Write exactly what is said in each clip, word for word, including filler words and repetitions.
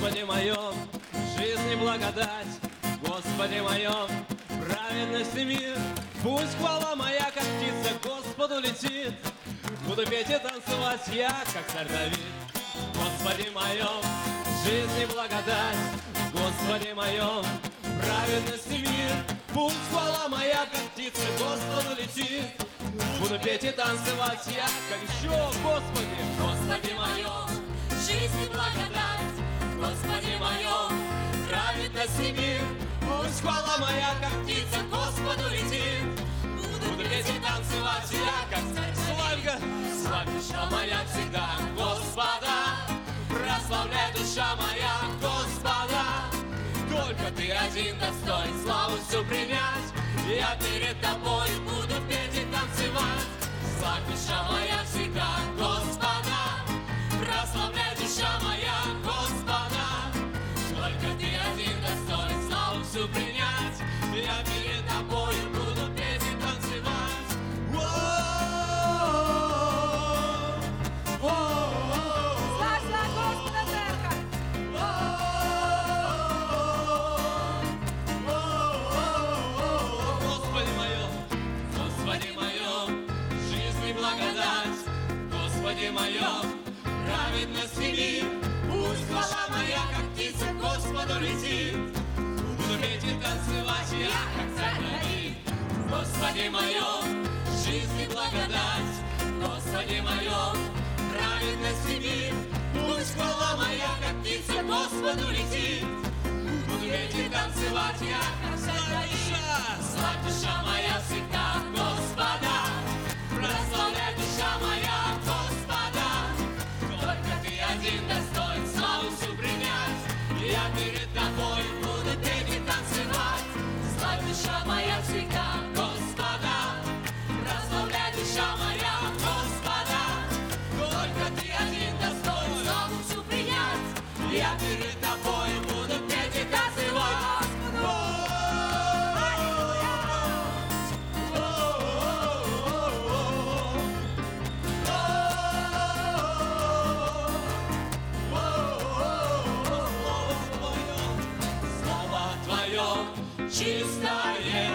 Господи моем, жизни благодать, Господи моем, праведность и мир. Пусть хвала моя, как птица, Господу летит. Буду петь и танцевать я, как царь Давид. Господи моем, жизни благодать, Господи моем, праведность и мир. Пусть хвала моя, как птица, Господу летит. Буду петь и танцевать я, как еще, Господи. Господи моем, жизнь и благодать, Господи моем, праведность и мир. Пусть хвала моя, как птица, Господу летит. Буду петь и танцевать я, как царь Славька, славь душа моя всегда Господа, прославляй душа моя Господа. Только Ты один достоин славу всю принять. Я перед Тобой буду петь и танцевать. Славь душа моя всегда Господа, прославляй душа моя Господа. Только Ты один достоин славу всю принять. Я перед Тобой буду петь и танцевать. Слава, слава Господа, церковь! Господи моем, Господи моем, жизнь и благодать, Господи моем, праведность и мир. Пусть хвала моя, как птица, Господу летит. Буду петь и танцевать я, как царь Давид. Господи моем, жизнь и благодать, Господи моем, праведность и мир. Пусть хвала моя, как птица, Господу летит. Буду петь и танцевать я, как царь Давид. Славь душа моя всегда Господа, прославляй душа моя Господа. Только Ты один достоин славу всю принять. Я перед Тобой буду петь и танцевать. Славь душа моя всегда Господа, прославляй душа моя Господа. Только Ты один достоин славу всю принять. Я перед Тобой буду петь и танцевать. Чистое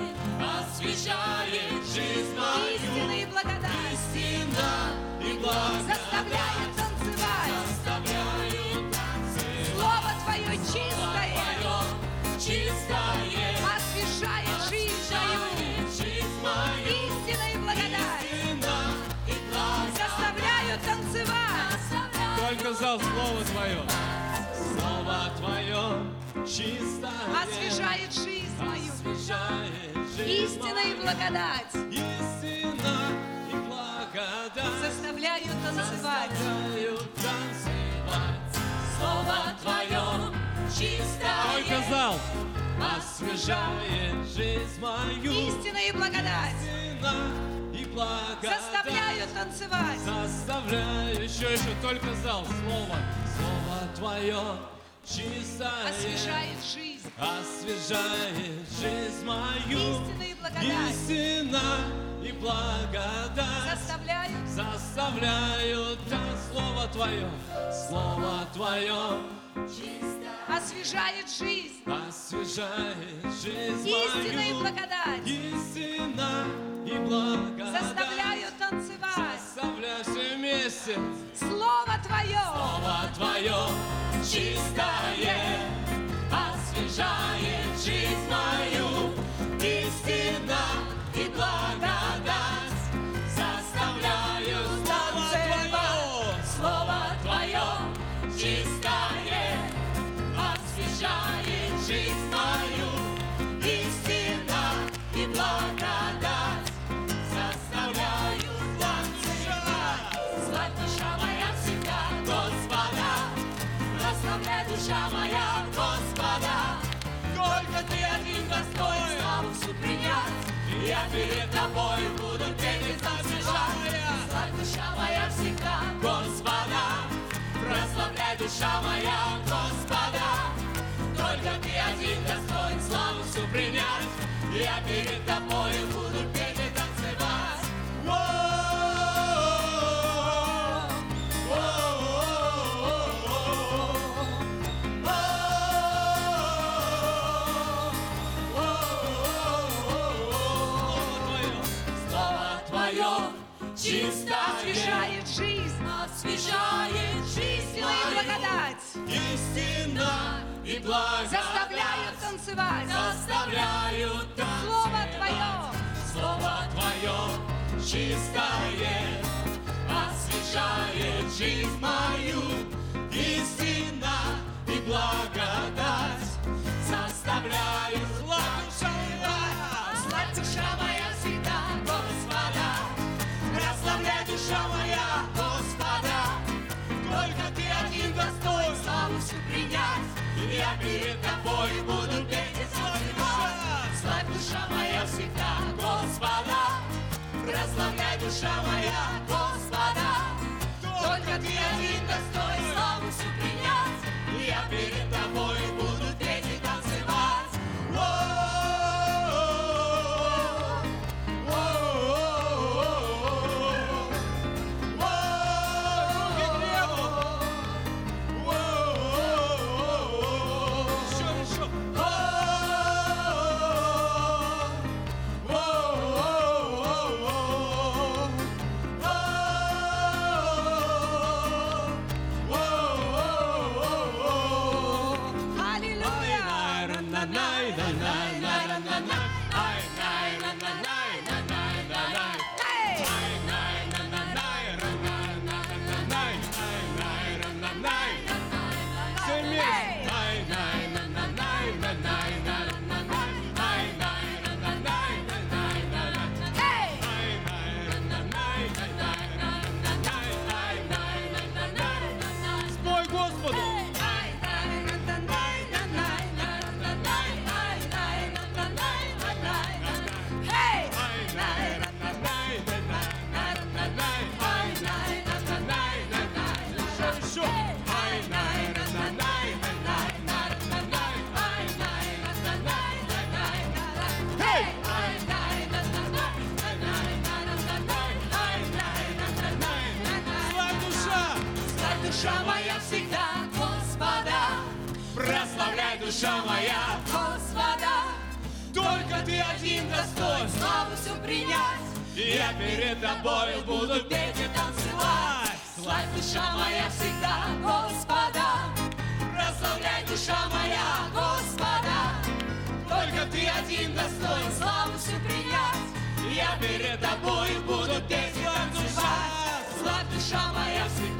освещает жизнь мою. Истина и благодать Истина и благодать заставляют танцевать. заставляют танцевать. Слово Твое чистое Твое чистое освещает жизнь мою. освещает жизнь мою. Истина и благодать Истина и благодать заставляют танцевать. заставляют только зал Слово Твое. Слово Твое чистое Освежает жизнь мою. освежает жизнь Истина и мою. благодать Истина и благодать заставляют танцевать. заставляют танцевать. Слово Твое чистое Только зал освежает жизнь мою. Истина и благодать Истина и благодать заставляют танцевать. заставляю еще, еще только зал. Слово, Слово Твое чистое Освежает жизнь. освежает жизнь мою. Истина и благодать Истина и благодать заставляют. заставляют танц. Слово Твое, Слово Твое Освежает жизнь. освежает жизнь Истина и мою. благодать Истина и благодать заставляют танцевать. заставляют все вместе. Слово Твое Слово Твое чистое освежает жизнь мою. Истина и благодать заставляют танцевать. Слово Твое чистое освежает жизнь мою. Истина и благодать заставляют танцевать. Славь душа моя всегда Господа, прославляй душа моя Господа. Только Ты один достоин славу всю принять. Я перед Тобой буду петь и танцевать. Славь душа моя всегда Господа, прославляй душа моя Господа. Только Ты один достоин славу всю принять. Я перед Тобой буду петь и танцевать. жизнь, освещает жизнь сила и мою. благодать Истина и благодать заставляют танцевать. заставляют танцевать. Слово Твое Слово Твое чистое освещает жизнь мою. Истина и благодать заставляют славь душа моя всегда Господа. Прославляй душа моя Господа. Только Ты один достоин славу всю принять. И я перед Тобой буду петь и танцевать. Славь душа моя всегда Господа. Прославляй душа моя Господа. Только Ты один достоин славу всю принять. И я перед Тобой буду петь и танцевать. Душа моя всегда Господа. Прославляй душа моя Господа. Только Ты один достоин славу всю принять. И я перед Тобою буду петь и танцевать. Славь душа моя всегда Господа. Прославляй душа моя Господа. Только Ты один достоин славу всю принять. И я перед Тобою буду петь и танцевать. Славь душа моя всегда